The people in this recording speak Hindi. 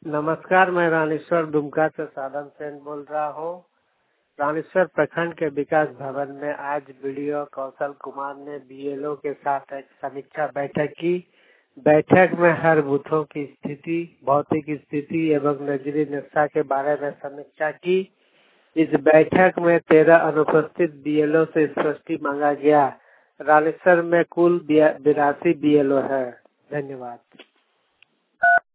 नमस्कार, मैं रानीश्वर दुमका से साधन सेन बोल रहा हूँ। रानीश्वर प्रखंड के विकास भवन में आज वीडियो कौशल कुमार ने बीएलओ के साथ एक समीक्षा बैठक की। बैठक में हर बूथों की स्थिति, भौतिक स्थिति एवं नजरी नक्शा के बारे में समीक्षा की। इस बैठक में 13 अनुपस्थित बीएलओ से स्पष्टी मांगा गया। रानीश्वर में कुल 82 बीएलओ है। धन्यवाद।